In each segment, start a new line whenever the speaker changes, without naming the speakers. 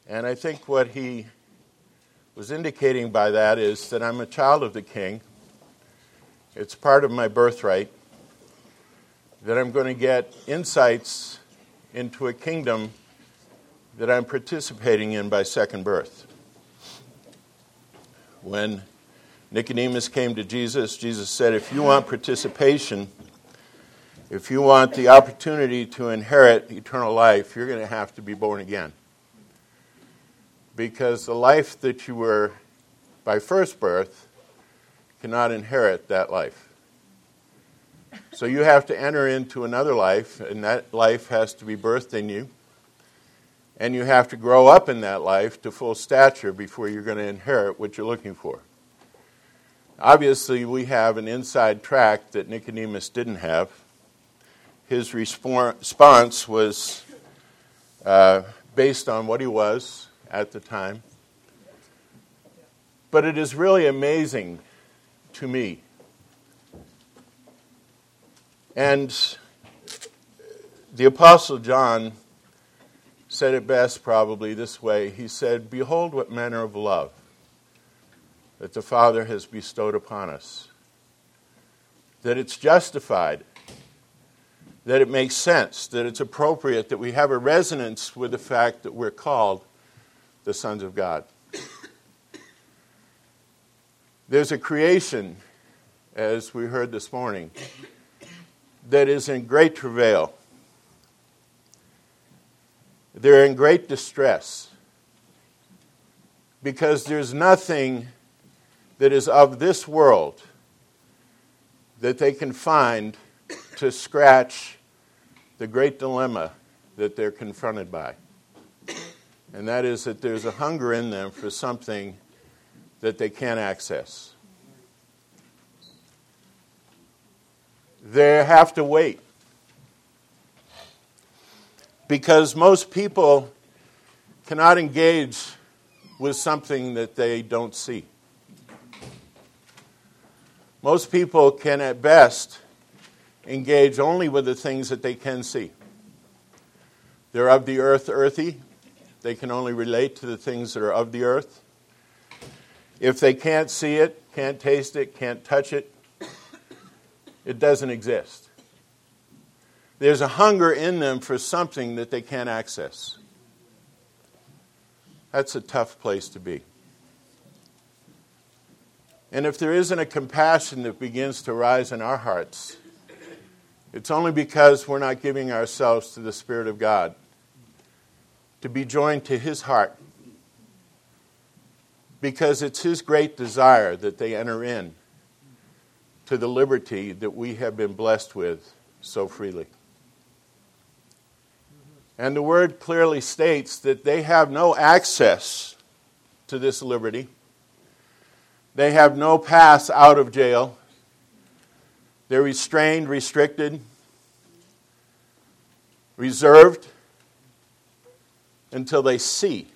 And I think what he was indicating by that is that I'm a child of the King. It's part of my birthright that I'm going to get insights into a kingdom that I'm participating in by second birth. When Nicodemus came to Jesus, Jesus said, if you want participation, if you want the opportunity to inherit eternal life, you're going to have to be born again. Because the life that you were by first birth cannot inherit that life. So you have to enter into another life, and that life has to be birthed in you. And you have to grow up in that life to full stature before you're going to inherit what you're looking for. Obviously, we have an inside track that Nicodemus didn't have. His response was based on what he was at the time. But it is really amazing to me. And the Apostle John said it best probably this way. He said, behold what manner of love that the Father has bestowed upon us. That it's justified. That it makes sense. That it's appropriate. That we have a resonance with the fact that we're called the sons of God. There's a creation, as we heard this morning, that is in great travail. They're in great distress because there's nothing that is of this world that they can find to scratch the great dilemma that they're confronted by. And that is that there's a hunger in them for something that they can't access. They have to wait. Because most people cannot engage with something that they don't see. Most people can at best engage only with the things that they can see. They're of the earth, earthy. They can only relate to the things that are of the earth. If they can't see it, can't taste it, can't touch it, it doesn't exist. There's a hunger in them for something that they can't access. That's a tough place to be. And if there isn't a compassion that begins to rise in our hearts, it's only because we're not giving ourselves to the Spirit of God to be joined to His heart. Because it's His great desire that they enter in to the liberty that we have been blessed with so freely. And the Word clearly states that they have no access to this liberty. They have no pass out of jail. They're restrained, restricted, reserved until they see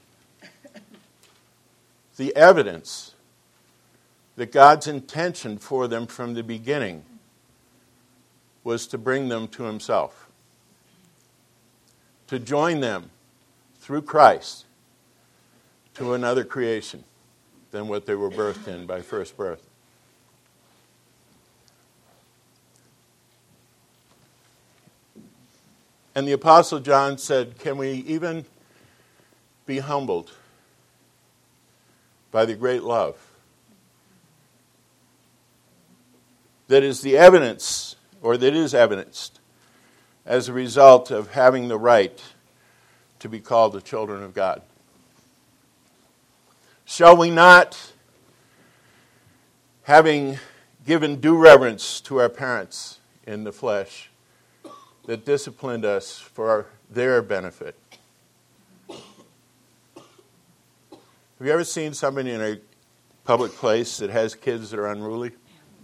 the evidence that God's intention for them from the beginning was to bring them to Himself. To join them through Christ to another creation than what they were birthed in by first birth. And the Apostle John said, can we even be humbled by the great love that is the evidence, or that is evidenced as a result of having the right to be called the children of God? Shall we not, having given due reverence to our parents in the flesh that disciplined us for their benefit? Have you ever seen somebody in a public place that has kids that are unruly?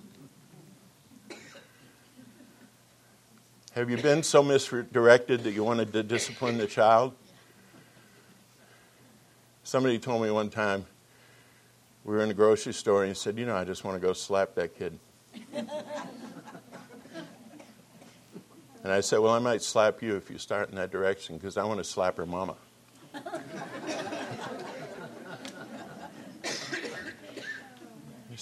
Have you been so misdirected that you wanted to discipline the child? Somebody told me one time, we were in a grocery store, and he said, I just want to go slap that kid. And I said, well, I might slap you if you start in that direction, because I want to slap her mama.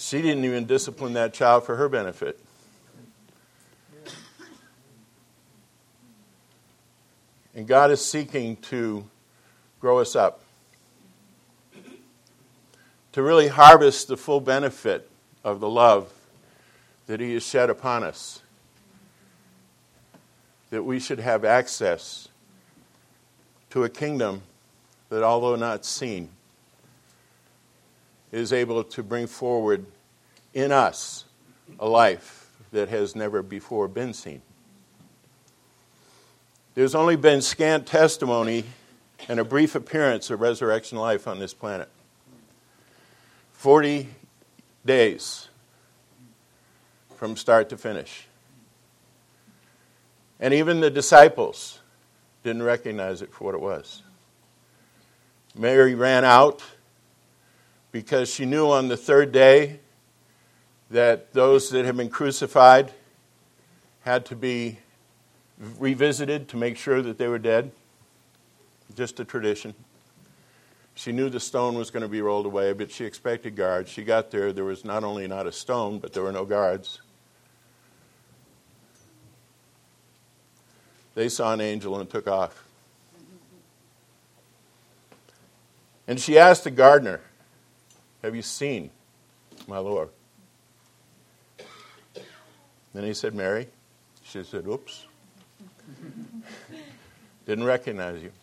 She didn't even discipline that child for her benefit. And God is seeking to grow us up, to really harvest the full benefit of the love that He has shed upon us, that we should have access to a kingdom that, although not seen, is able to bring forward in us a life that has never before been seen. There's only been scant testimony and a brief appearance of resurrection life on this planet. 40 days from start to finish. And even the disciples didn't recognize it for what it was. Mary ran out because she knew on the third day that those that had been crucified had to be revisited to make sure that they were dead. Just a tradition. She knew the stone was going to be rolled away, but she expected guards. She got there. There was not only not a stone, but there were no guards. They saw an angel and took off. And she asked the gardener, "Have you seen my Lord?" Then he said, "Mary." She said, "Oops." Didn't recognize you.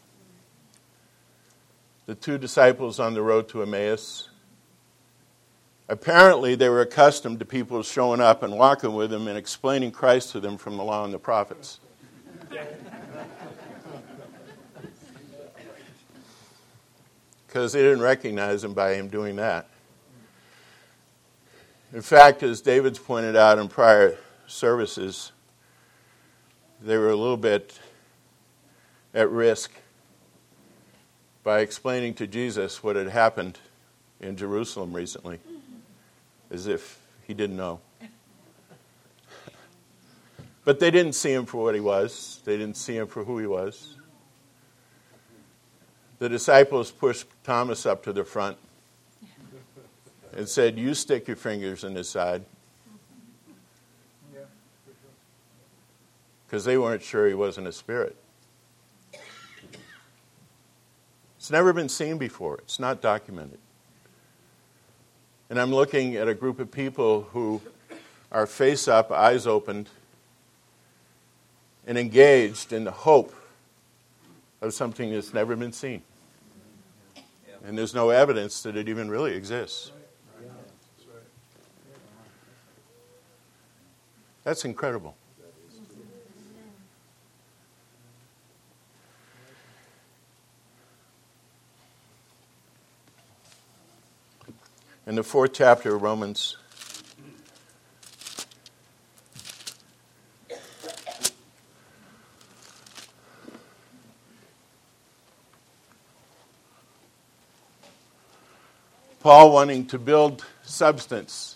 The two disciples on the road to Emmaus, apparently they were accustomed to people showing up and walking with them and explaining Christ to them from the law and the prophets. Because they didn't recognize him by him doing that. In fact, as David's pointed out in prior services, they were a little bit at risk by explaining to Jesus what had happened in Jerusalem recently, as if he didn't know. But they didn't see him for what he was. They didn't see him for who he was. The disciples pushed Thomas up to the front and said, "You stick your fingers in his side." Because they weren't sure he wasn't a spirit. It's never been seen before. It's not documented. And I'm looking at a group of people who are face up, eyes opened, and engaged in the hope of something that's never been seen. And there's no evidence that it even really exists. That's incredible. In the 4th chapter of Romans, Paul, wanting to build substance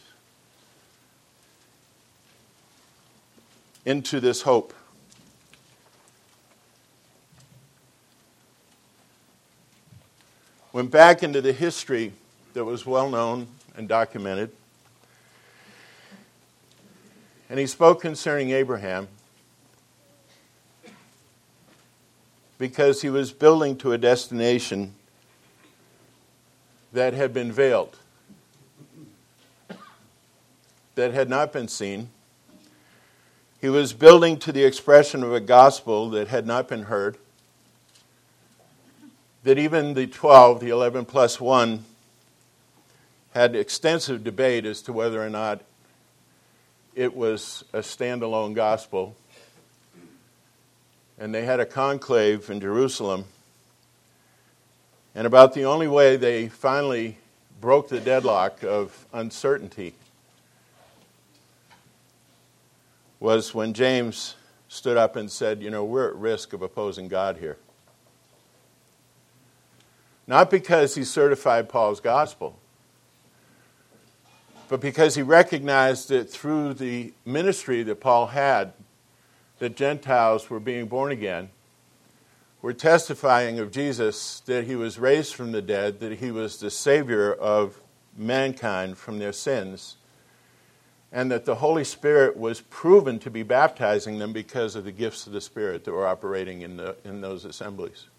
into this hope, went back into the history that was well known and documented. And he spoke concerning Abraham because he was building to a destination that had been veiled, that had not been seen. He was building to the expression of a gospel that had not been heard, that even the 12, the 11 plus 1, had extensive debate as to whether or not it was a standalone gospel. And they had a conclave in Jerusalem. And about the only way they finally broke the deadlock of uncertainty was when James stood up and said, we're at risk of opposing God here. Not because he certified Paul's gospel, but because he recognized that through the ministry that Paul had, that Gentiles were being born again, were testifying of Jesus, that he was raised from the dead, that he was the Savior of mankind from their sins, and that the Holy Spirit was proven to be baptizing them because of the gifts of the Spirit that were operating in those assemblies.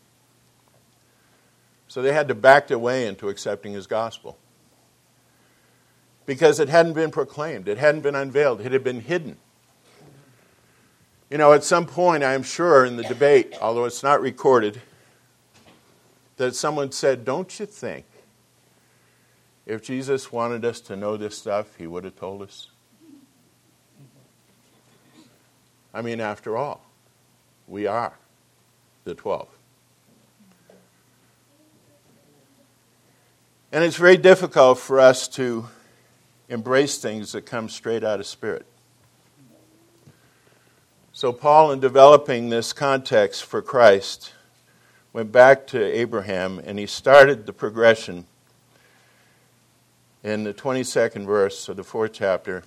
So they had to back their way into accepting his gospel, because it hadn't been proclaimed, it hadn't been unveiled, it had been hidden. You know, at some point, I'm sure, in the debate, although it's not recorded, that someone said, don't you think if Jesus wanted us to know this stuff, he would have told us? I mean, after all, we are the 12. And it's very difficult for us to embrace things that come straight out of Spirit. So Paul, in developing this context for Christ, went back to Abraham, and he started the progression in the 22nd verse of the 4th chapter.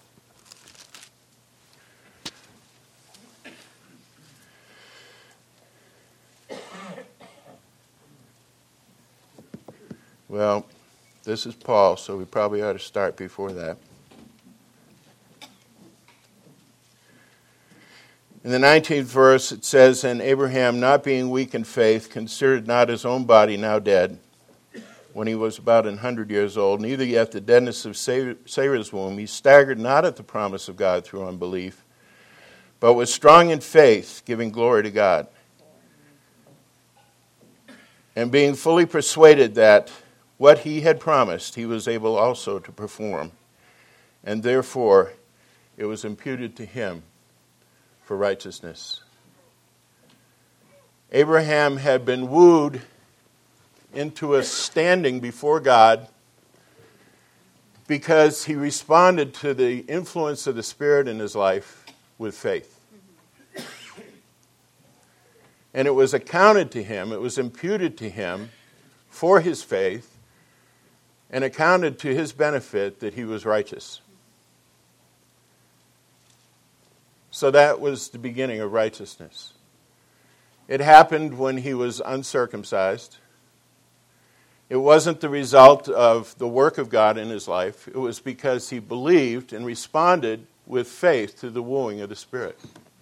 Well, this is Paul, so we probably ought to start before that. In the 19th verse, it says, and Abraham, not being weak in faith, considered not his own body now dead, when he was about 100 years old, neither yet the deadness of Sarah's womb. He staggered not at the promise of God through unbelief, but was strong in faith, giving glory to God. And being fully persuaded that what he had promised, he was able also to perform. And therefore, it was imputed to him for righteousness. Abraham had been wooed into a standing before God because he responded to the influence of the Spirit in his life with faith. And it was accounted to him, it was imputed to him for his faith, and accounted to his benefit that he was righteous. So that was the beginning of righteousness. It happened when he was uncircumcised. It wasn't the result of the work of God in his life. It was because he believed and responded with faith to the wooing of the Spirit.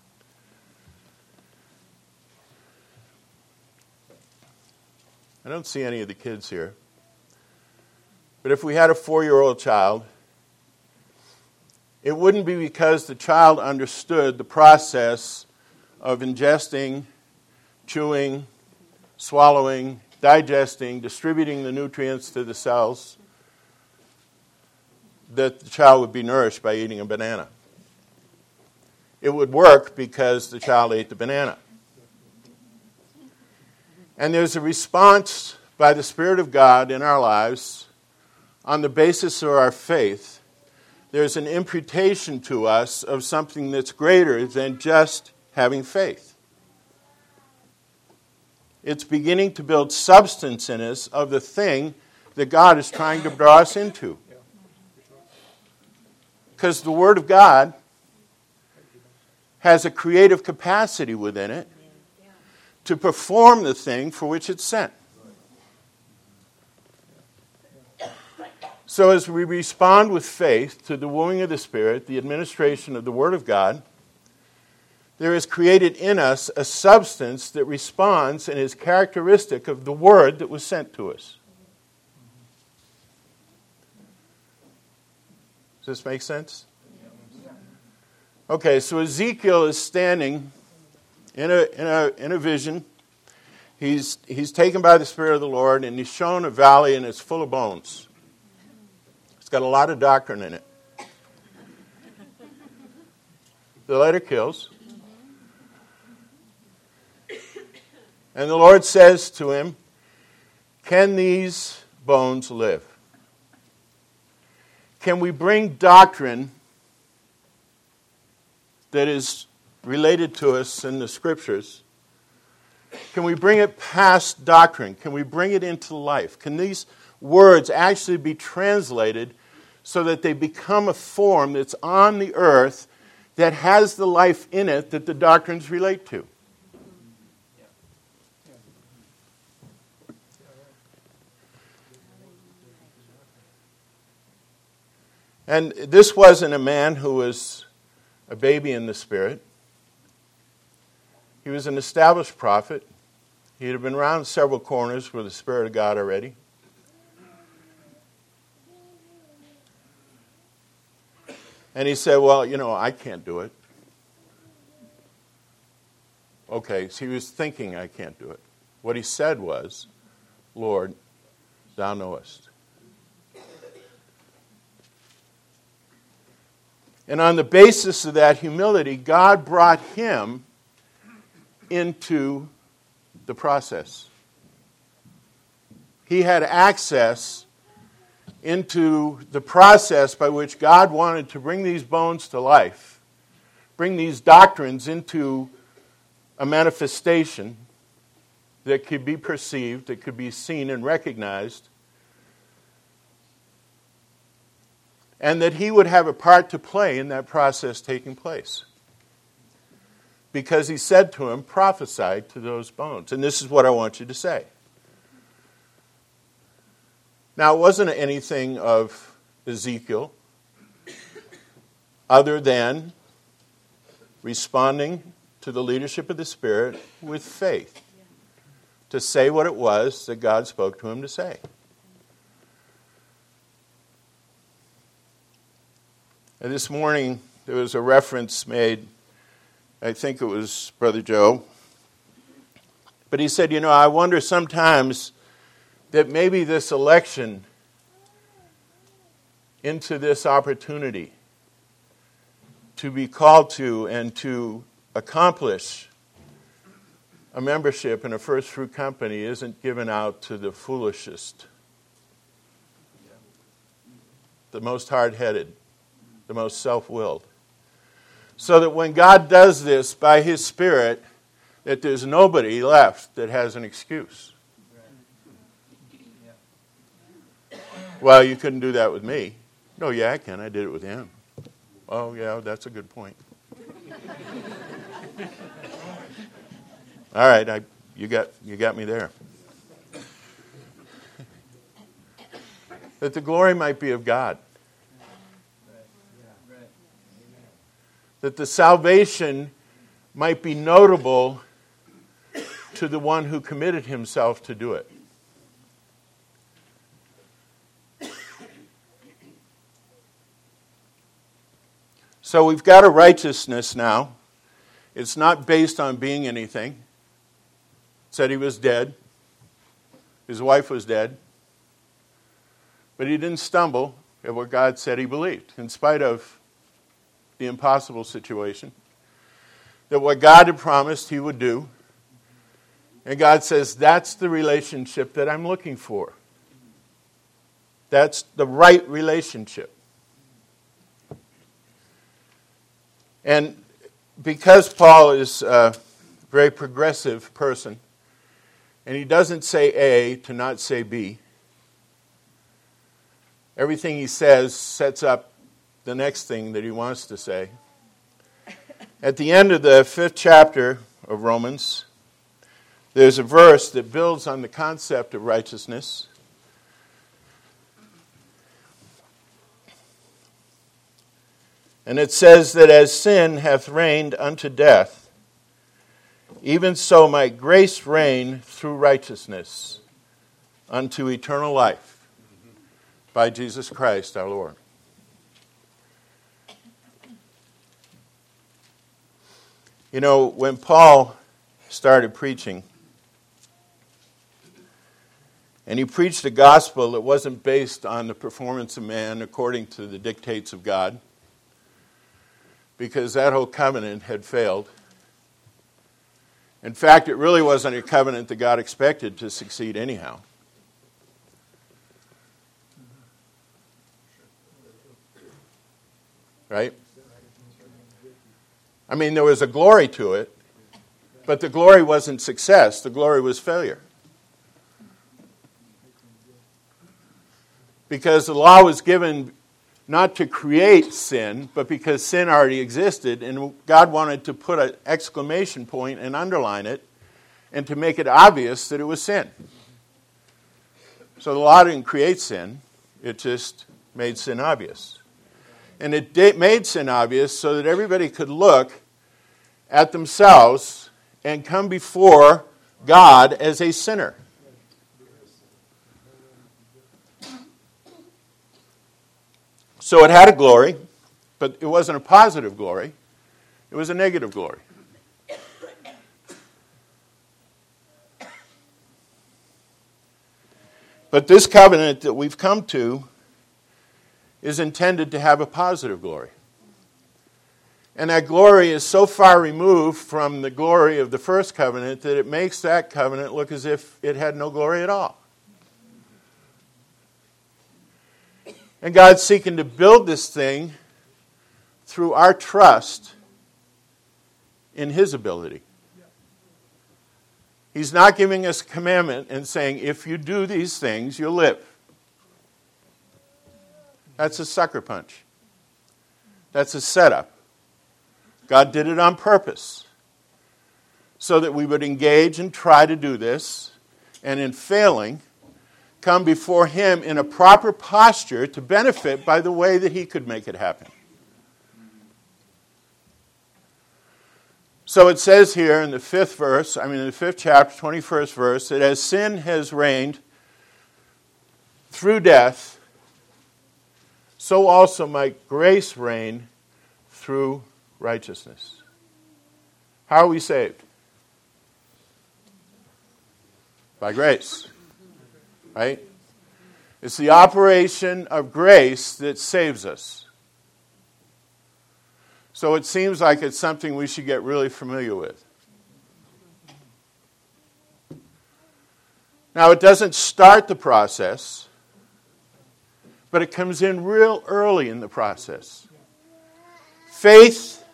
I don't see any of the kids here. But if we had a 4-year-old child, it wouldn't be because the child understood the process of ingesting, chewing, swallowing, digesting, distributing the nutrients to the cells that the child would be nourished by eating a banana. It would work because the child ate the banana. And there's a response by the Spirit of God in our lives on the basis of our faith. There's an imputation to us of something that's greater than just having faith. It's beginning to build substance in us of the thing that God is trying to draw us into. Because the Word of God has a creative capacity within it to perform the thing for which it's sent. So as we respond with faith to the wooing of the Spirit, the administration of the Word of God, there is created in us a substance that responds and is characteristic of the Word that was sent to us. Does this make sense? Okay, so Ezekiel is standing in a vision. He's taken by the Spirit of the Lord, and he's shown a valley, and it's full of bones. It's got a lot of doctrine in it. The letter kills. And the Lord says to him, can these bones live? Can we bring doctrine that is related to us in the Scriptures? Can we bring it past doctrine? Can we bring it into life? Can these words actually be translated so that they become a form that's on the earth that has the life in it that the doctrines relate to? And this wasn't a man who was a baby in the Spirit. He was an established prophet. He had been around several corners with the Spirit of God already. And he said, well, I can't do it. Okay, so he was thinking, I can't do it. What he said was, Lord, thou knowest. And on the basis of that humility, God brought him into the process. He had access into the process by which God wanted to bring these bones to life, bring these doctrines into a manifestation that could be perceived, that could be seen and recognized, and that he would have a part to play in that process taking place. Because he said to him, prophesy to those bones. And this is what I want you to say. Now, it wasn't anything of Ezekiel other than responding to the leadership of the Spirit with faith to say what it was that God spoke to him to say. And this morning, there was a reference made, I think it was Brother Joe, but he said, I wonder sometimes that maybe this election into this opportunity to be called to and to accomplish a membership in a first fruit company isn't given out to the foolishest, the most hard-headed, the most self-willed. So that when God does this by His Spirit, that there's nobody left that has an excuse. Well, you couldn't do that with me. No, yeah, I can. I did it with him. Oh, yeah, that's a good point. All right, you got me there. That the glory might be of God. That the salvation might be notable to the one who committed himself to do it. So we've got a righteousness now. It's not based on being anything. It said he was dead. His wife was dead. But he didn't stumble at what God said he believed, in spite of the impossible situation. That what God had promised he would do. And God says, that's the relationship that I'm looking for. That's the right relationship. And because Paul is a very progressive person, and he doesn't say A to not say B, everything he says sets up the next thing that he wants to say. At the end of the 5th chapter of Romans, there's a verse that builds on the concept of righteousness. And it says that as sin hath reigned unto death, even so might grace reign through righteousness unto eternal life by Jesus Christ our Lord. When Paul started preaching, and he preached a gospel that wasn't based on the performance of man according to the dictates of God, because that whole covenant had failed. In fact, it really wasn't a covenant that God expected to succeed anyhow. Right? I mean, there was a glory to it, but the glory wasn't success. The glory was failure. Because the law was given not to create sin, but because sin already existed, and God wanted to put an exclamation point and underline it, and to make it obvious that it was sin. So the law didn't create sin, it just made sin obvious. And it made sin obvious so that everybody could look at themselves and come before God as a sinner. So it had a glory, but it wasn't a positive glory. It was a negative glory. But this covenant that we've come to is intended to have a positive glory. And that glory is so far removed from the glory of the first covenant that it makes that covenant look as if it had no glory at all. And God's seeking to build this thing through our trust in His ability. He's not giving us a commandment and saying, if you do these things, you'll live. That's a sucker punch. That's a setup. God did it on purpose so that we would engage and try to do this, and in failing, come before Him in a proper posture to benefit by the way that He could make it happen. So it says here in the fifth chapter, 21st verse, that as sin has reigned through death, so also might grace reign through righteousness. How are we saved? By grace. Right? It's the operation of grace that saves us. So it seems like it's something we should get really familiar with. Now, it doesn't start the process, but it comes in real early in the process. Faith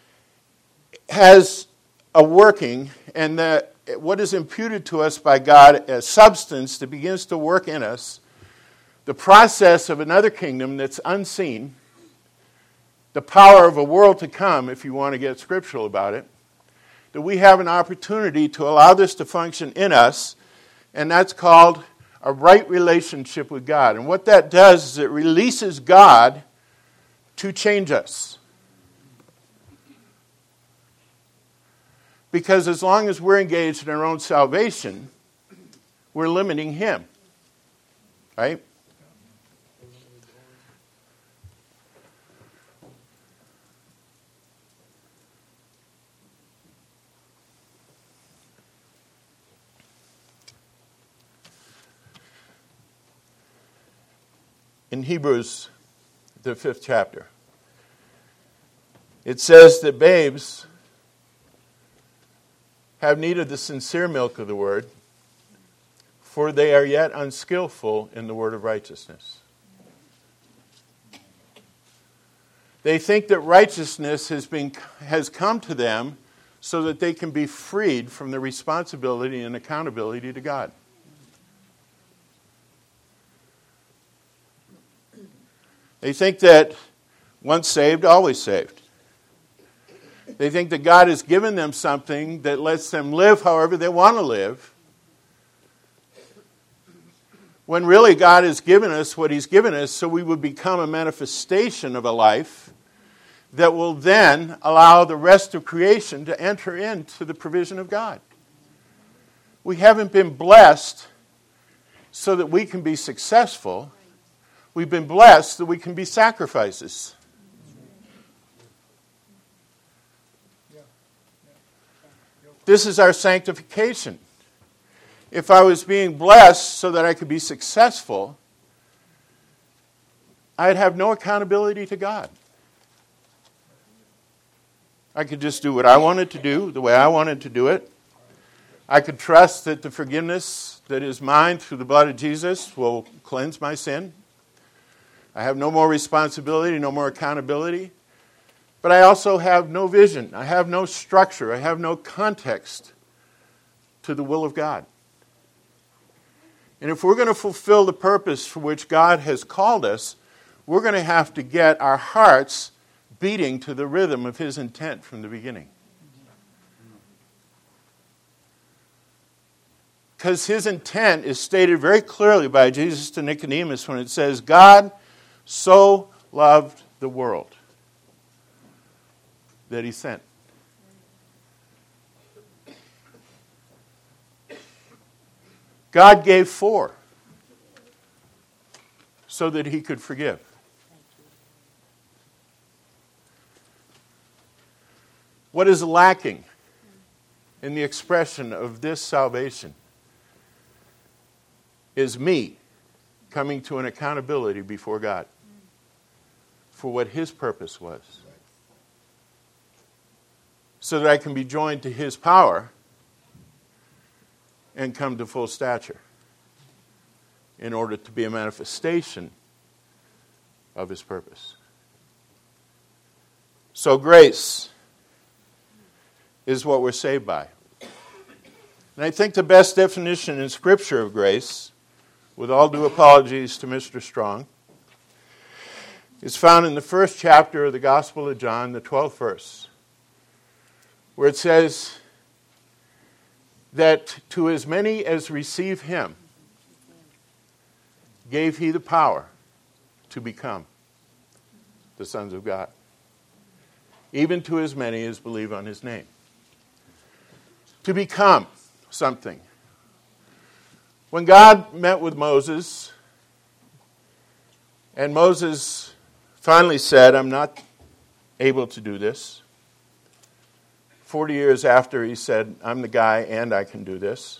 has a working, and what is imputed to us by God as substance that begins to work in us, the process of another kingdom that's unseen, the power of a world to come, if you want to get scriptural about it, that we have an opportunity to allow this to function in us, and that's called a right relationship with God. And what that does is it releases God to change us. Because as long as we're engaged in our own salvation, we're limiting Him. Right? In Hebrews, the 5th chapter, it says that babes have need of the sincere milk of the word, for they are yet unskillful in the word of righteousness. They think that righteousness has come to them so that they can be freed from the responsibility and accountability to God. They think that once saved, always saved. They think that God has given them something that lets them live however they want to live, when really God has given us what He's given us so we would become a manifestation of a life that will then allow the rest of creation to enter into the provision of God. We haven't been blessed so that we can be successful. We've been blessed that we can be sacrifices. This is our sanctification. If I was being blessed so that I could be successful, I'd have no accountability to God. I could just do what I wanted to do, the way I wanted to do it. I could trust that the forgiveness that is mine through the blood of Jesus will cleanse my sin. I have no more responsibility, no more accountability. But I also have no vision. I have no structure. I have no context to the will of God. And if we're going to fulfill the purpose for which God has called us, we're going to have to get our hearts beating to the rhythm of His intent from the beginning. Because His intent is stated very clearly by Jesus to Nicodemus when it says, God so loved the world that he sent. God gave 4 so that he could forgive. What is lacking in the expression of this salvation is me coming to an accountability before God for what his purpose was, so that I can be joined to his power and come to full stature in order to be a manifestation of his purpose. So grace is what we're saved by. And I think the best definition in Scripture of grace, with all due apologies to Mr. Strong, is found in the first chapter of the Gospel of John, the 12th verse, where it says that to as many as receive him, gave he the power to become the sons of God, even to as many as believe on his name. To become something. When God met with Moses, and Moses finally said, I'm not able to do this. 40 years after, he said, I'm the guy and I can do this.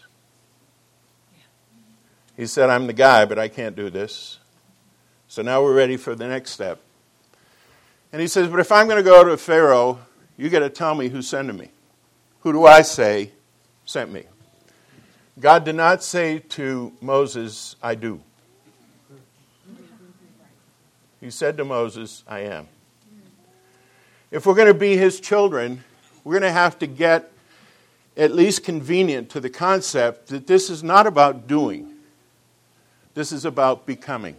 He said, I'm the guy, but I can't do this. So now we're ready for the next step. And he says, but if I'm going to go to Pharaoh, you got to tell me who's sending me. Who do I say sent me? God did not say to Moses, I do. He said to Moses, I am. If we're going to be his children, we're going to have to get at least convenient to the concept that this is not about doing. This is about becoming.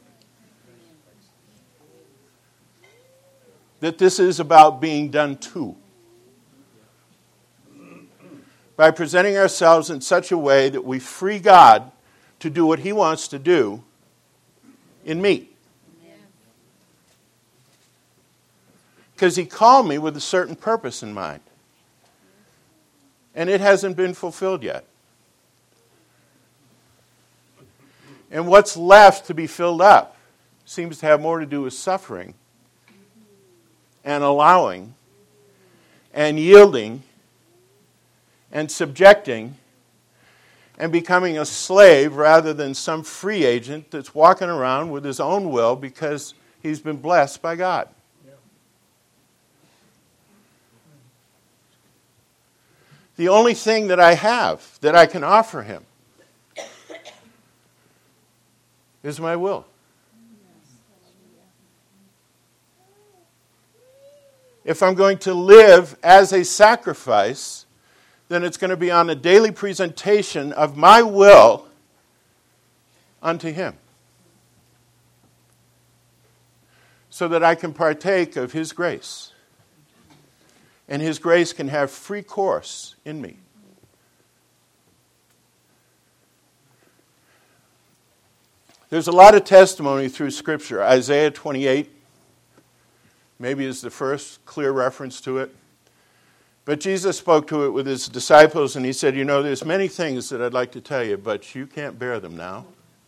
That this is about being done to. By presenting ourselves in such a way that we free God to do what he wants to do in me. Because he called me with a certain purpose in mind. And it hasn't been fulfilled yet. And what's left to be filled up seems to have more to do with suffering and allowing and yielding and subjecting and becoming a slave rather than some free agent that's walking around with his own will because he's been blessed by God. The only thing that I have that I can offer him is my will. If I'm going to live as a sacrifice, then it's going to be on a daily presentation of my will unto him, so that I can partake of his grace. And his grace can have free course in me. There's a lot of testimony through Scripture. Isaiah 28 maybe is the first clear reference to it. But Jesus spoke to it with his disciples, and he said, there's many things that I'd like to tell you, but you can't bear them now.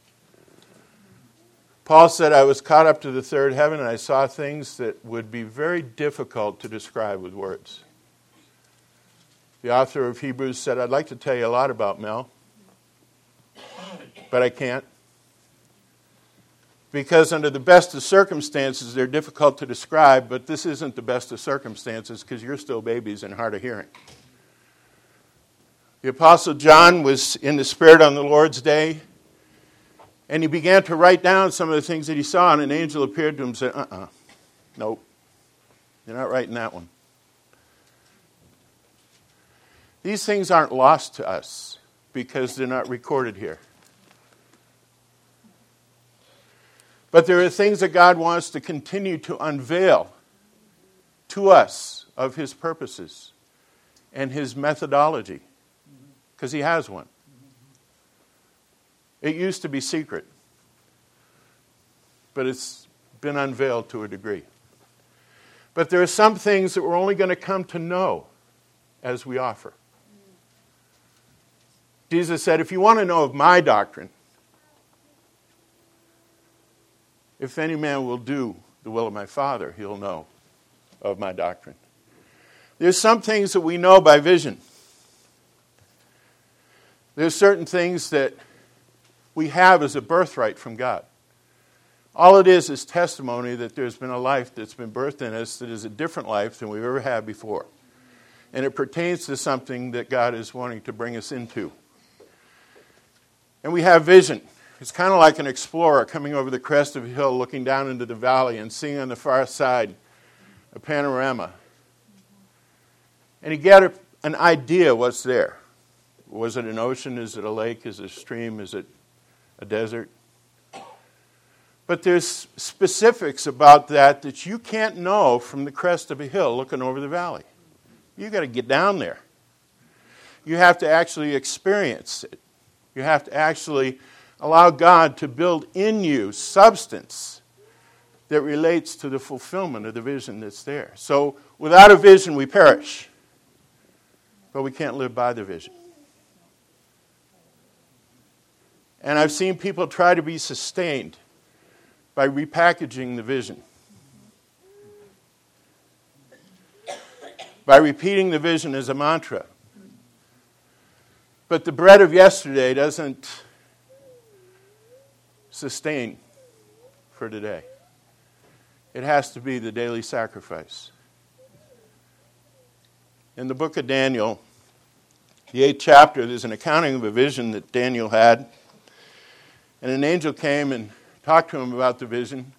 Paul said, I was caught up to the third heaven, and I saw things that would be very difficult to describe with words. The author of Hebrews said, I'd like to tell you a lot about Mel, but I can't. Because under the best of circumstances, they're difficult to describe, but this isn't the best of circumstances because you're still babies and hard of hearing. The Apostle John was in the Spirit on the Lord's day, and he began to write down some of the things that he saw, and an angel appeared to him and said, nope, you're not writing that one. These things aren't lost to us because they're not recorded here. But there are things that God wants to continue to unveil to us of his purposes and his methodology, because he has one. It used to be secret, but it's been unveiled to a degree. But there are some things that we're only going to come to know as we offer. Jesus said, if you want to know of my doctrine, if any man will do the will of my Father, he'll know of my doctrine. There's some things that we know by vision. There's certain things that we have as a birthright from God. All it is testimony that there's been a life that's been birthed in us that is a different life than we've ever had before. And it pertains to something that God is wanting to bring us into. And we have vision. It's kind of like an explorer coming over the crest of a hill, looking down into the valley and seeing on the far side a panorama. And you get an idea what's there. Was it an ocean? Is it a lake? Is it a stream? Is it a desert? But there's specifics about that you can't know from the crest of a hill looking over the valley. You've got to get down there. You have to actually experience it. You have to actually allow God to build in you substance that relates to the fulfillment of the vision that's there. So without a vision, we perish. But we can't live by the vision. And I've seen people try to be sustained by repackaging the vision. By repeating the vision as a mantra. But the bread of yesterday doesn't sustain for today. It has to be the daily sacrifice. In the book of Daniel, the 8th chapter, there's an accounting of a vision that Daniel had. And an angel came and talked to him about the vision.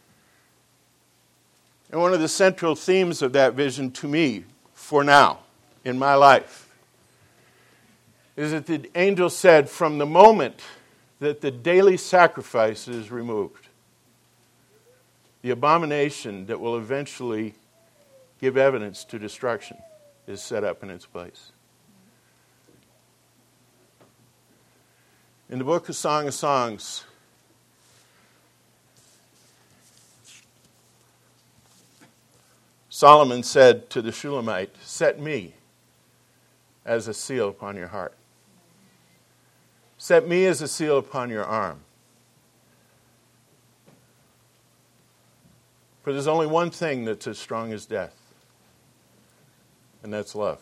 And one of the central themes of that vision to me, for now, in my life, is that the angel said, from the moment that the daily sacrifice is removed, the abomination that will eventually give evidence to destruction is set up in its place. In the book of Song of Songs, Solomon said to the Shulamite, set me as a seal upon your heart. Set me as a seal upon your arm. For there's only one thing that's as strong as death, and that's love.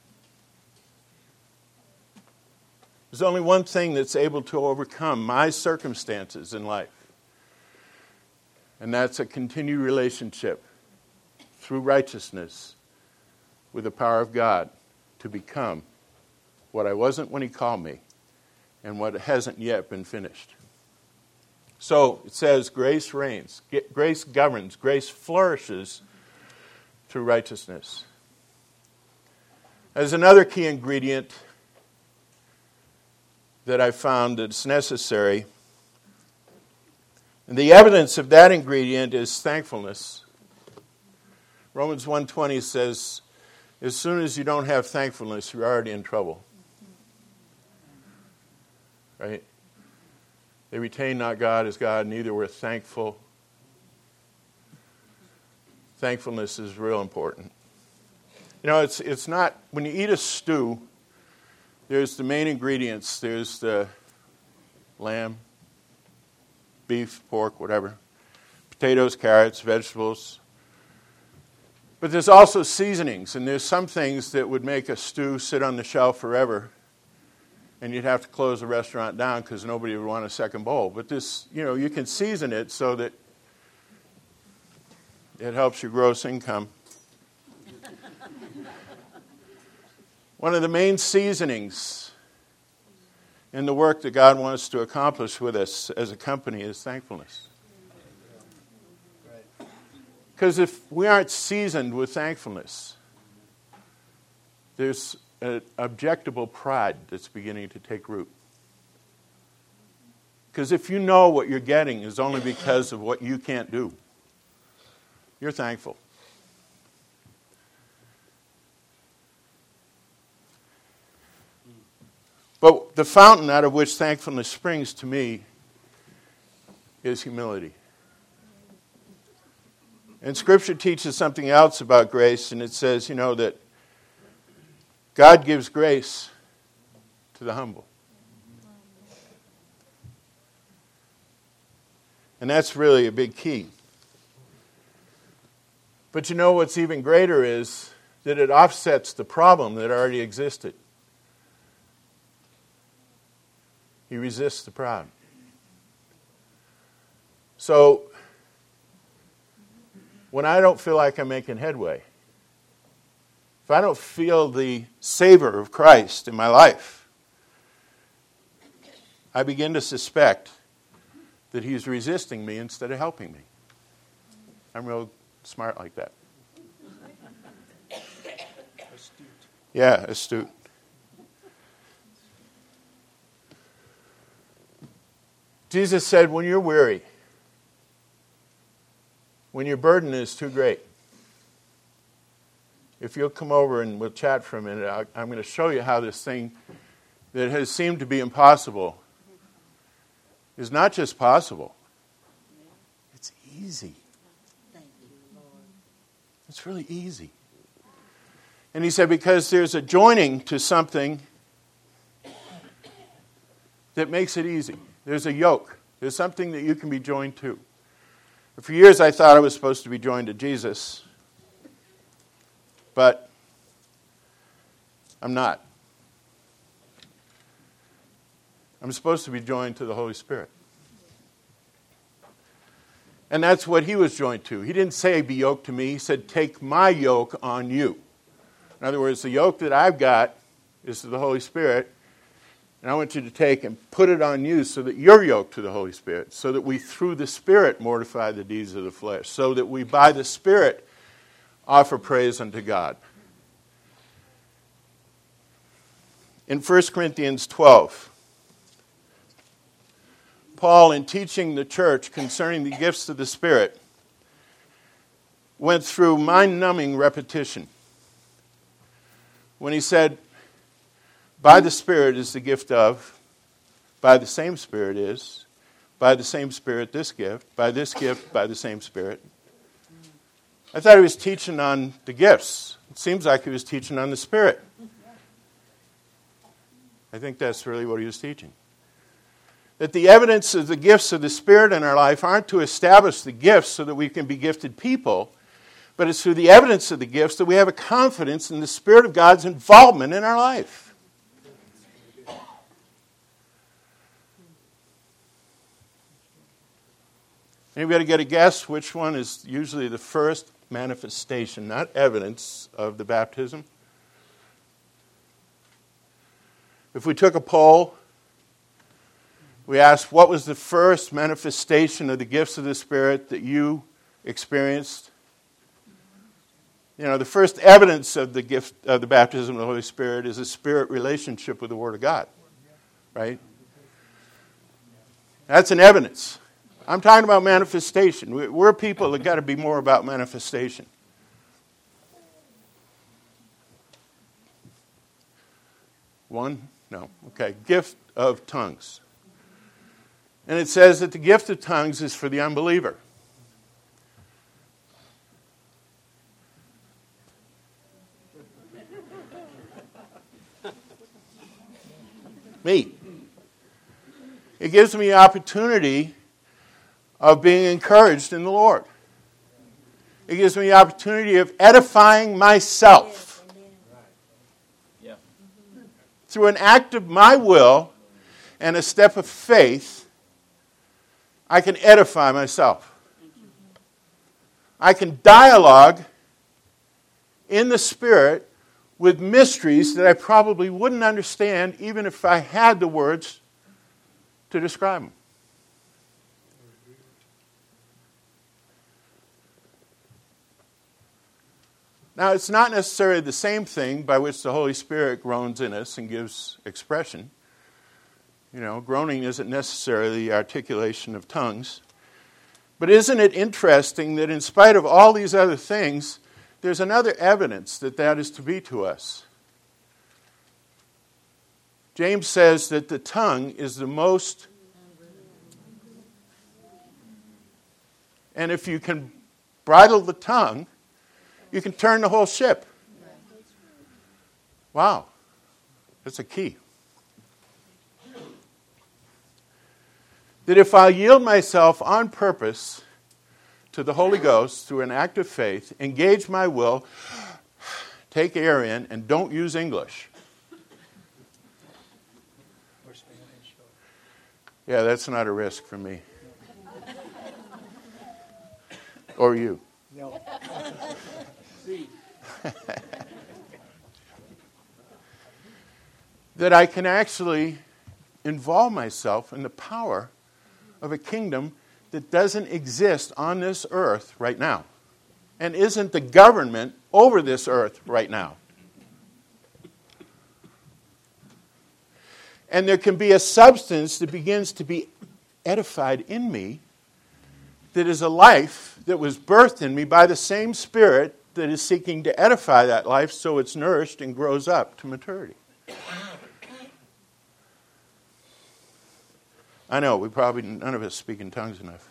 There's only one thing that's able to overcome my circumstances in life, and that's a continued relationship through righteousness with the power of God to become what I wasn't when He called me and what hasn't yet been finished. So it says grace reigns, grace governs, grace flourishes through righteousness. There's another key ingredient that I found that's necessary. And the evidence of that ingredient is thankfulness. Romans 1:20 says, as soon as you don't have thankfulness, you're already in trouble. Right? They retain not God as God, neither were thankful. Thankfulness is real important. You know, it's not, when you eat a stew, there's the main ingredients. There's the lamb, beef, pork, whatever, potatoes, carrots, vegetables. But there's also seasonings, and there's some things that would make a stew sit on the shelf forever, and you'd have to close the restaurant down because nobody would want a second bowl. But this, you know, you can season it so that it helps your gross income. One of the main seasonings in the work that God wants to accomplish with us as a company is thankfulness. Because if we aren't seasoned with thankfulness, there's an objectable pride that's beginning to take root. Because if you know what you're getting is only because of what you can't do, you're thankful. But the fountain out of which thankfulness springs to me is humility. And Scripture teaches something else about grace, and it says, that God gives grace to the humble. And that's really a big key. But what's even greater is that it offsets the problem that already existed. He resists the proud. So, when I don't feel like I'm making headway, if I don't feel the savor of Christ in my life, I begin to suspect that He's resisting me instead of helping me. I'm real smart like that.
Astute.
Yeah, astute. Jesus said, when you're weary, when your burden is too great, if you'll come over and we'll chat for a minute, I'm going to show you how this thing that has seemed to be impossible is not just possible. It's easy. It's really easy. And he said, because there's a joining to something that makes it easy. There's a yoke. There's something that you can be joined to. For years I thought I was supposed to be joined to Jesus, but I'm not. I'm supposed to be joined to the Holy Spirit. And that's what he was joined to. He didn't say, be yoked to me. He said, take my yoke on you. In other words, the yoke that I've got is to the Holy Spirit, and I want you to take and put it on you so that you're yoked to the Holy Spirit, so that we, through the Spirit, mortify the deeds of the flesh, so that we, by the Spirit, offer praise unto God. In 1 Corinthians 12, Paul, in teaching the church concerning the gifts of the Spirit, went through mind-numbing repetition when he said, by the Spirit is the gift of, by the same Spirit is, by the same Spirit this gift, by this gift, by the same Spirit. I thought he was teaching on the gifts. It seems like he was teaching on the Spirit. I think that's really what he was teaching. That the evidence of the gifts of the Spirit in our life aren't to establish the gifts so that we can be gifted people, but it's through the evidence of the gifts that we have a confidence in the Spirit of God's involvement in our life. Anybody get a guess which one is usually the first manifestation, not evidence, of the baptism? If we took a poll, we asked, what was the first manifestation of the gifts of the Spirit that you experienced? The first evidence of the gift of the baptism of the Holy Spirit is a spirit relationship with the Word of God. Right? That's an evidence. I'm talking about manifestation. We're people that got to be more about manifestation. One? No. Okay. Gift of tongues. And it says that the gift of tongues is for the unbeliever. Me. It gives me the opportunity of being encouraged in the Lord. It gives me the opportunity of edifying myself.
Yeah.
Through an act of my will and a step of faith, I can edify myself. I can dialogue in the Spirit with mysteries that I probably wouldn't understand even if I had the words to describe them. Now, it's not necessarily the same thing by which the Holy Spirit groans in us and gives expression. Groaning isn't necessarily the articulation of tongues. But isn't it interesting that in spite of all these other things, there's another evidence that is to be to us. James says that the tongue is the most, and if you can bridle the tongue, you can turn the whole ship. Wow. That's a key. That if I yield myself on purpose to the Holy Ghost through an act of faith, engage my will, take air in, and don't use English.
Or Spanish.
Yeah, that's not a risk for me. Or you.
No. See.
That I can actually involve myself in the power of a kingdom that doesn't exist on this earth right now and isn't the government over this earth right now. And there can be a substance that begins to be edified in me that is a life that was birthed in me by the same Spirit that is seeking to edify that life so it's nourished and grows up to maturity. I know, none of us speak in tongues enough.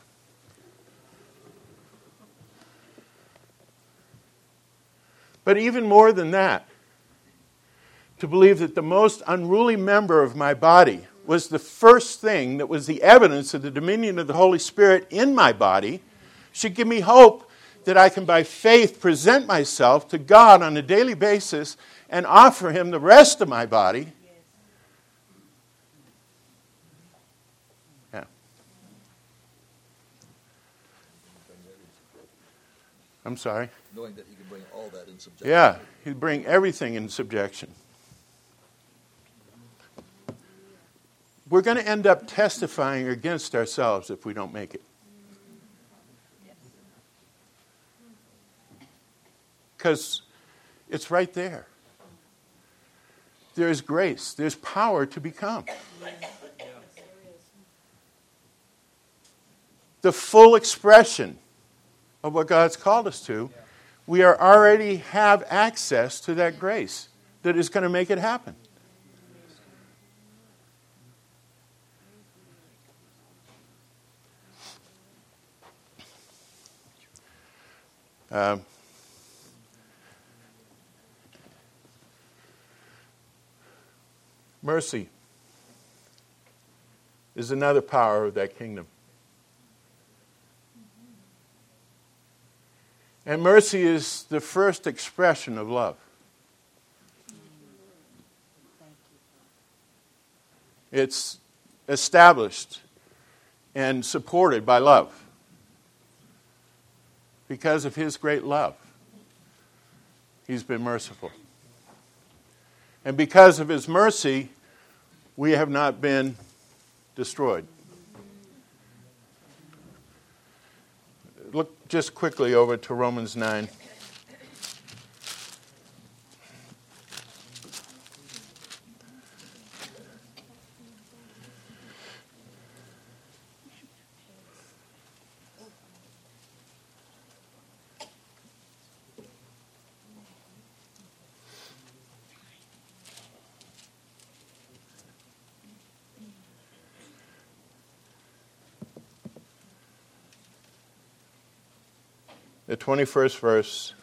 But even more than that, to believe that the most unruly member of my body was the first thing that was the evidence of the dominion of the Holy Spirit in my body should give me hope that I can by faith present myself to God on a daily basis and offer Him the rest of my body. Yeah. I'm sorry?
Knowing that He can bring all that in subjection.
Yeah, He'd bring everything in subjection. We're going to end up testifying against ourselves if we don't make it. Because it's right there. There's grace. There's power to become. The full expression of what God's called us to, we already have access to that grace that is going to make it happen. Mercy is another power of that kingdom. And mercy is the first expression of love. It's established and supported by love. Because of His great love, He's been merciful. And because of His mercy, we have not been destroyed. Look just quickly over to Romans 9. The 21st verse.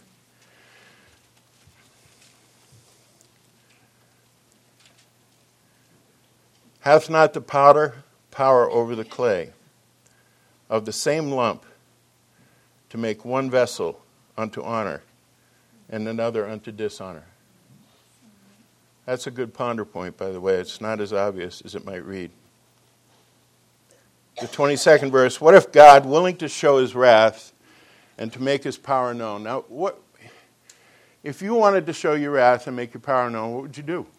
Hath not the potter power over the clay of the same lump to make one vessel unto honor and another unto dishonor? That's a good ponder point, by the way. It's not as obvious as it might read. The 22nd verse. What if God, willing to show His wrath and to make His power known? Now, what if you wanted to show your wrath and make your power known, what would you do?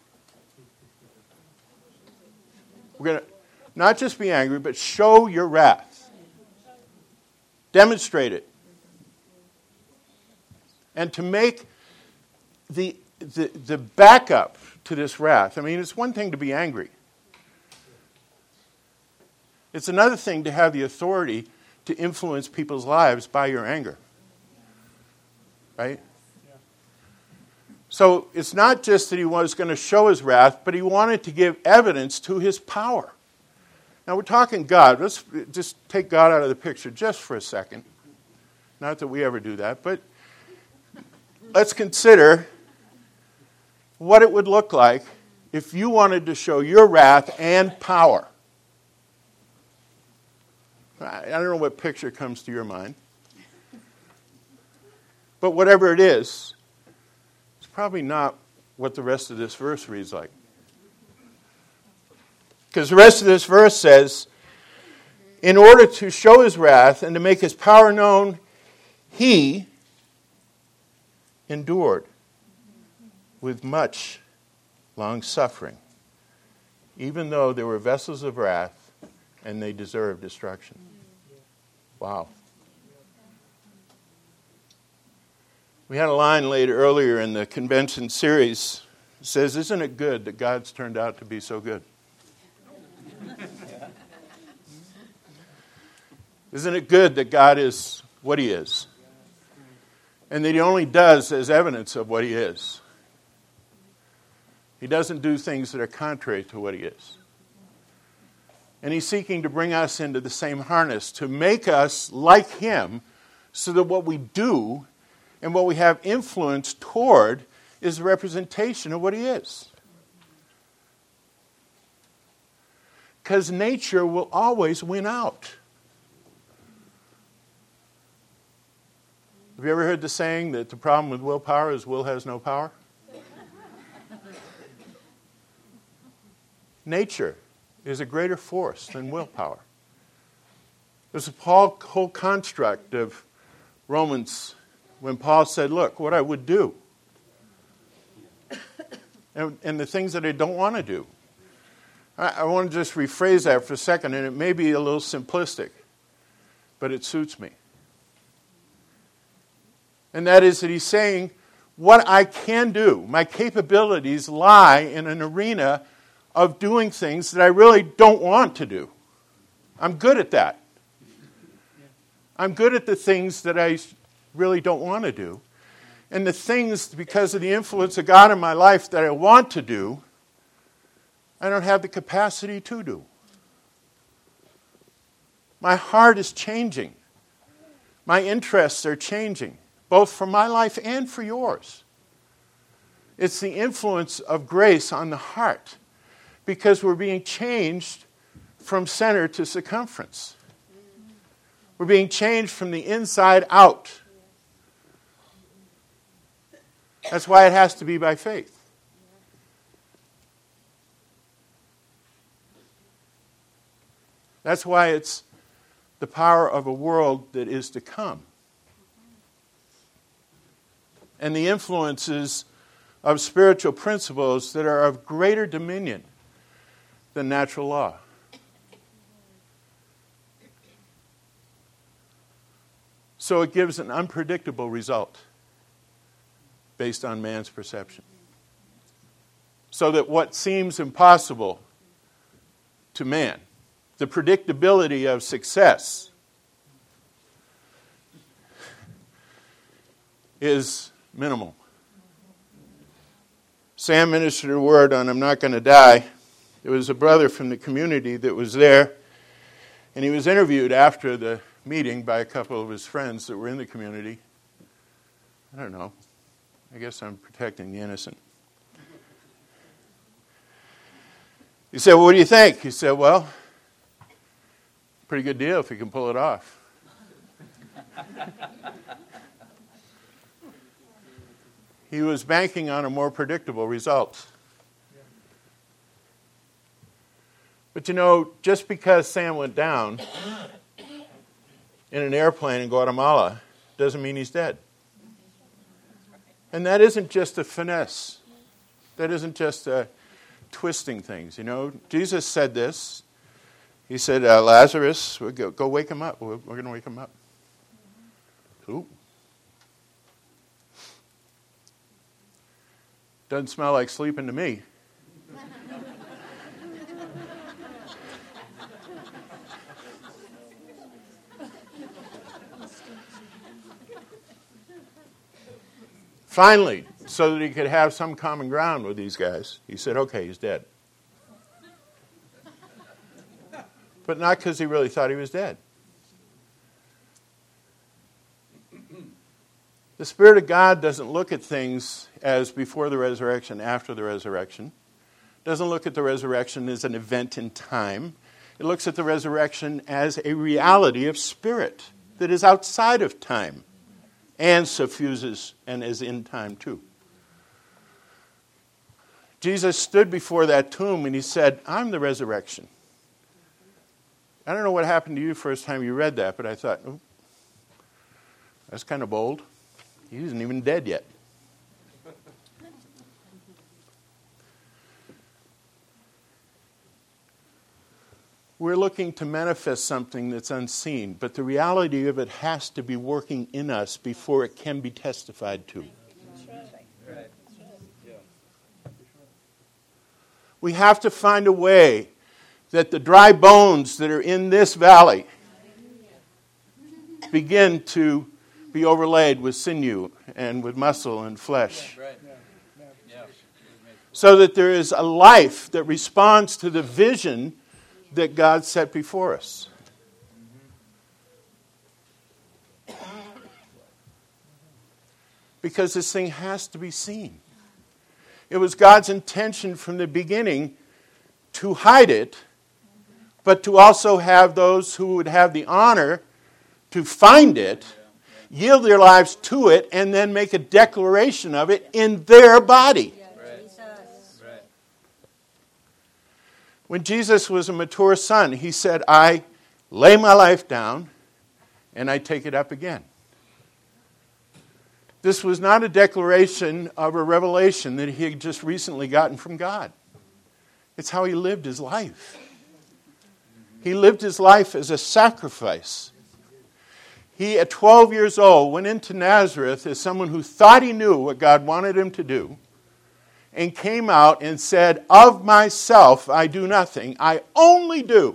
We're going to not just be angry, but show your wrath. Demonstrate it. And to make the backup to this wrath, I mean, it's one thing to be angry. It's another thing to have the authority to influence people's lives by your anger. Right? Yeah. So it's not just that He was going to show His wrath, but He wanted to give evidence to His power. Now we're talking God. Let's just take God out of the picture just for a second. Not that we ever do that, but let's consider what it would look like if you wanted to show your wrath and power. I don't know what picture comes to your mind. But whatever it is, it's probably not what the rest of this verse reads like. Because the rest of this verse says, in order to show his wrath and to make his power known, he endured with much long suffering, even though they were vessels of wrath and they deserved destruction. Wow. We had a line laid earlier in the convention series. It says, isn't it good that God's turned out to be so good? Isn't it good that God is what he is? And that he only does as evidence of what he is. He doesn't do things that are contrary to what he is. And he's seeking to bring us into the same harness, to make us like him, so that what we do and what we have influence toward is a representation of what he is. Because nature will always win out. Have you ever heard the saying that the problem with willpower is will has no power? Nature is a greater force than willpower. There's a whole construct of Romans when Paul said, look, what I would do and the things that I don't want to do. I want to just rephrase that for a second, and it may be a little simplistic, but it suits me. And that is that he's saying, what I can do, my capabilities lie in an arena of doing things that I really don't want to do. I'm good at that. I'm good at the things that I really don't want to do. And the things, because of the influence of God in my life, that I want to do, I don't have the capacity to do. My heart is changing. My interests are changing, both for my life and for yours. It's the influence of grace on the heart, because we're being changed from center to circumference. We're being changed from the inside out. That's why it has to be by faith. That's why it's the power of a world that is to come. And the influences of spiritual principles that are of greater dominion than natural law. So it gives an unpredictable result based on man's perception. So that what seems impossible to man, the predictability of success, is minimal. Sam ministered a word on I'm Not Going to Die. There was a brother from the community that was there, and he was interviewed after the meeting by a couple of his friends that were in the community. I don't know. I guess I'm protecting the innocent. He said, well, what do you think? He said, well, pretty good deal if you can pull it off. He was banking on a more predictable result. But you know, just because Sam went down in an airplane in Guatemala doesn't mean he's dead. And that isn't just a finesse. That isn't just twisting things. You know, Jesus said this. He said, Lazarus, go wake him up. We're going to wake him up. Who? Doesn't smell like sleeping to me. Finally, so that he could have some common ground with these guys, he said, okay, he's dead. But not because he really thought he was dead. The Spirit of God doesn't look at things as before the resurrection, after the resurrection. Doesn't look at the resurrection as an event in time. It looks at the resurrection as a reality of spirit that is outside of time and suffuses and is in time too. Jesus stood before that tomb and he said, I'm the resurrection. I don't know what happened to you first time you read that, but I thought, oh, that's kind of bold. He isn't even dead yet. We're looking to manifest something that's unseen, but the reality of it has to be working in us before it can be testified to. We have to find a way that the dry bones that are in this valley begin to be overlaid with sinew and with muscle and flesh. So that there is a life that responds to the vision that God set before us. Because this thing has to be seen. It was God's intention from the beginning to hide it, but to also have those who would have the honor to find it, yield their lives to it, and then make a declaration of it in their body. When Jesus was a mature son, he said, I lay my life down and I take it up again. This was not a declaration of a revelation that he had just recently gotten from God. It's how he lived his life. He lived his life as a sacrifice. He, at 12 years old, went into Nazareth as someone who thought he knew what God wanted him to do, and came out and said, of myself I do nothing, I only do.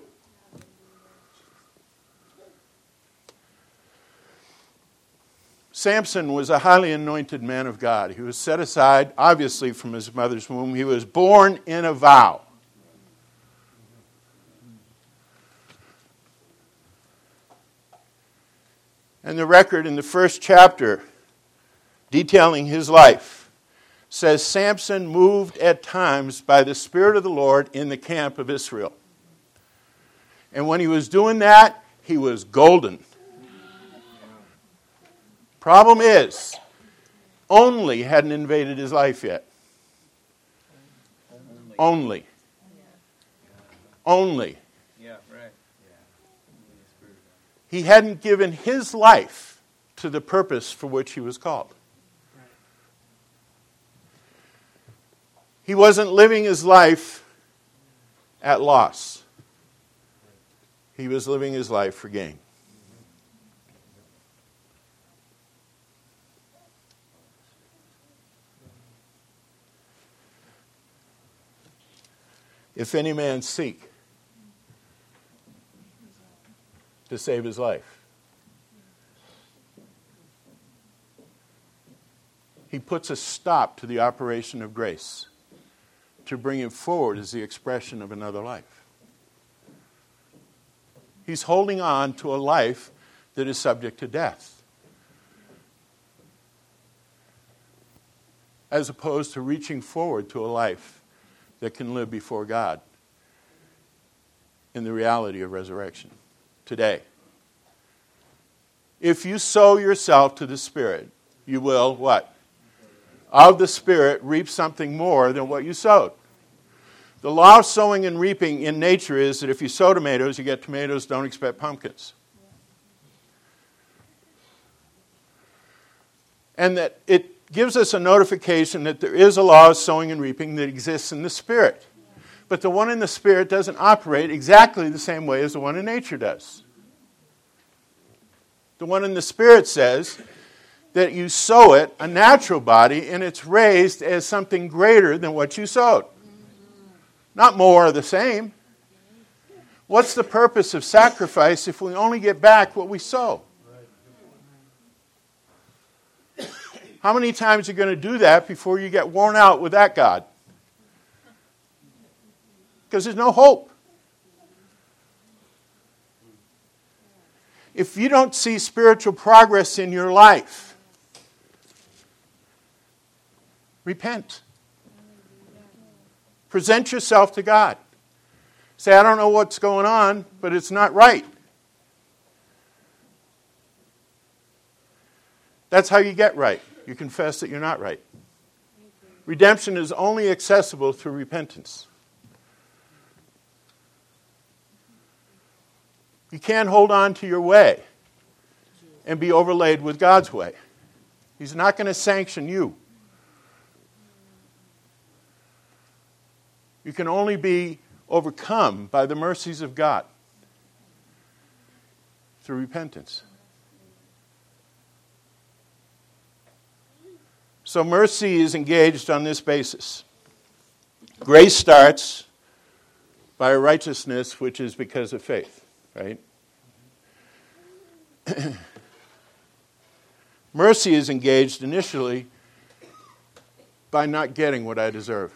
Samson was a highly anointed man of God. He was set aside, obviously, from his mother's womb. He was born in a vow. And the record in the first chapter, detailing his life, says Samson moved at times by the Spirit of the Lord in the camp of Israel. And when he was doing that, he was golden. Problem is, only hadn't invaded his life yet. Only.
Yeah, right.
He hadn't given his life to the purpose for which he was called. He wasn't living his life at loss. He was living his life for gain. If any man seek to save his life, he puts a stop to the operation of grace to bring him forward as the expression of another life. He's holding on to a life that is subject to death, as opposed to reaching forward to a life that can live before God in the reality of resurrection today. If you sow yourself to the Spirit, you will, what? Of the Spirit, reap something more than what you sowed. The law of sowing and reaping in nature is that if you sow tomatoes, you get tomatoes, don't expect pumpkins. And that it gives us a notification that there is a law of sowing and reaping that exists in the Spirit. But the one in the Spirit doesn't operate exactly the same way as the one in nature does. The one in the Spirit says that you sow it, a natural body, and it's raised as something greater than what you sowed. Not more or the same. What's the purpose of sacrifice if we only get back what we sow? How many times are you going to do that before you get worn out with that God? Because there's no hope. If you don't see spiritual progress in your life, Repent. Present yourself to God. Say, I don't know what's going on, but it's not right. That's how you get right. You confess that you're not right. Redemption is only accessible through repentance. You can't hold on to your way and be overlaid with God's way. He's not going to sanction you. You can only be overcome by the mercies of God through repentance. So mercy is engaged on this basis. Grace starts by a righteousness which is because of faith, right? Mercy is engaged initially by not getting what I deserve.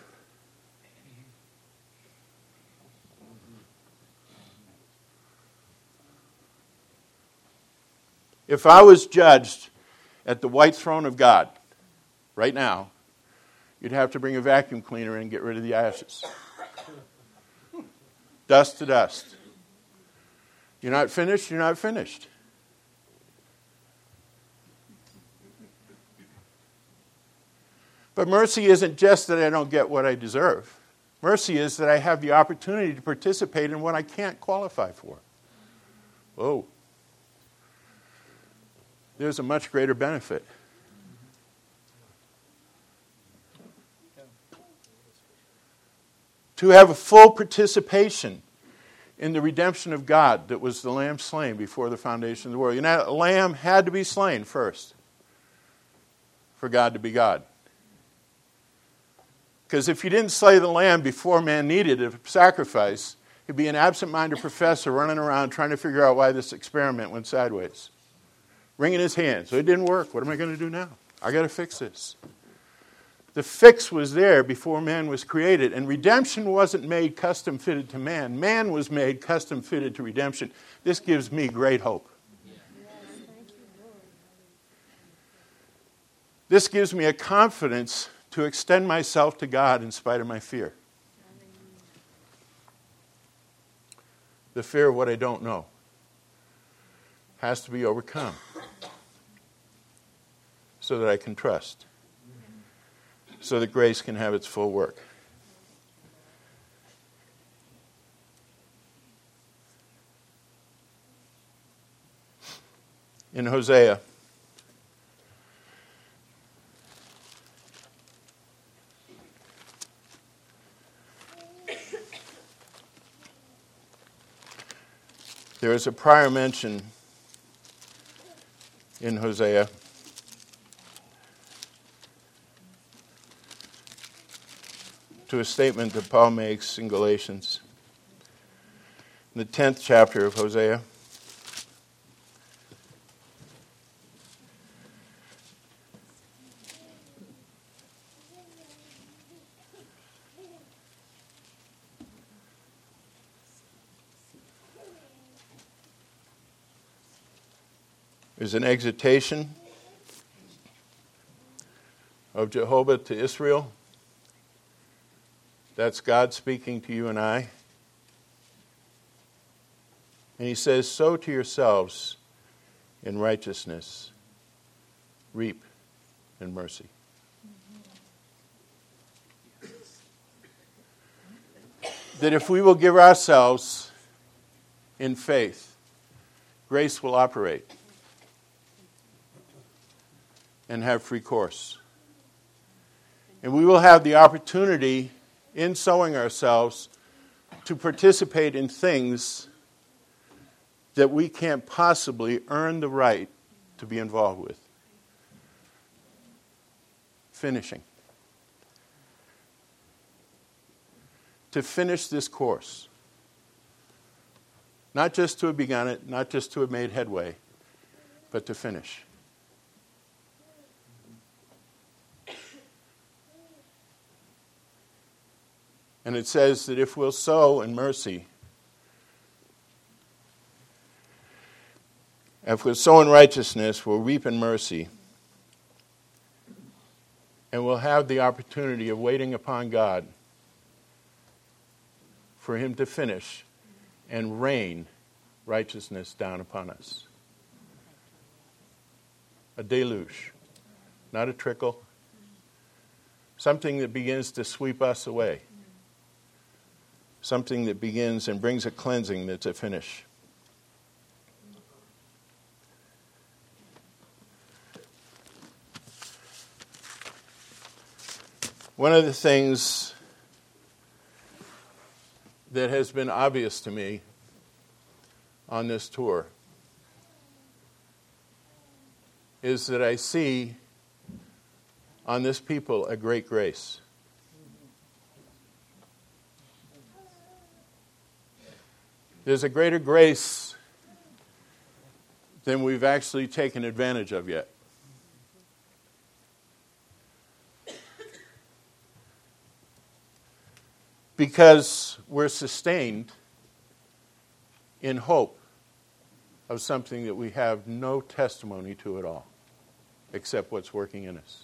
If I was judged at the white throne of God right now, you'd have to bring a vacuum cleaner in and get rid of the ashes. Dust to dust. You're not finished, you're not finished. But mercy isn't just that I don't get what I deserve. Mercy is that I have the opportunity to participate in what I can't qualify for. Whoa. There's a much greater benefit. To have a full participation in the redemption of God that was the lamb slain before the foundation of the world. You know, a lamb had to be slain first for God to be God. Because if you didn't slay the lamb before man needed a sacrifice, he'd be an absent-minded professor running around trying to figure out why this experiment went sideways. Wringing his hands. So it didn't work. What am I going to do now? I got to fix this. The fix was there before man was created, and redemption wasn't made custom fitted to man. Man was made custom fitted to redemption. This gives me great hope. This gives me a confidence to extend myself to God in spite of my fear. The fear of what I don't know has to be overcome so that I can trust, so that grace can have its full work. In Hosea, there is a prior mention in Hosea to a statement that Paul makes in Galatians. In the 10th chapter of Hosea, there's an exhortation of Jehovah to Israel. That's God speaking to you and I. And he says, sow to yourselves in righteousness, reap in mercy. That if we will give ourselves in faith, grace will operate and have free course. And we will have the opportunity in sowing ourselves to participate in things that we can't possibly earn the right to be involved with. Finishing. To finish this course. Not just to have begun it, not just to have made headway, but to finish. And it says that if we'll sow in mercy, if we'll sow in righteousness, we'll reap in mercy. And we'll have the opportunity of waiting upon God for Him to finish and rain righteousness down upon us. A deluge, not a trickle. Something that begins to sweep us away. Something that begins and brings a cleansing that's a finish. One of the things that has been obvious to me on this tour is that I see on this people a great grace. There's a greater grace than we've actually taken advantage of yet. Because we're sustained in hope of something that we have no testimony to at all, except what's working in us.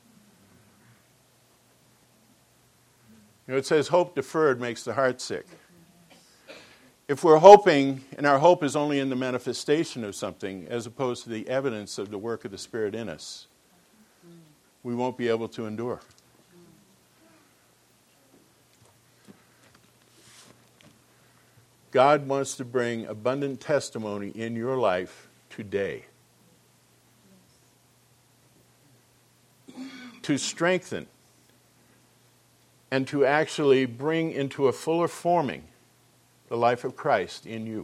You know, it says hope deferred makes the heart sick. If we're hoping, and our hope is only in the manifestation of something, as opposed to the evidence of the work of the Spirit in us, we won't be able to endure. God wants to bring abundant testimony in your life today. To strengthen and to actually bring into a fuller forming the life of Christ in you.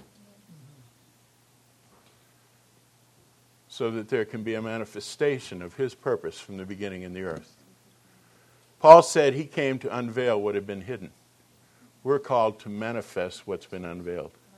So that there can be a manifestation of His purpose from the beginning in the earth. Paul said he came to unveil what had been hidden. We're called to manifest what's been unveiled.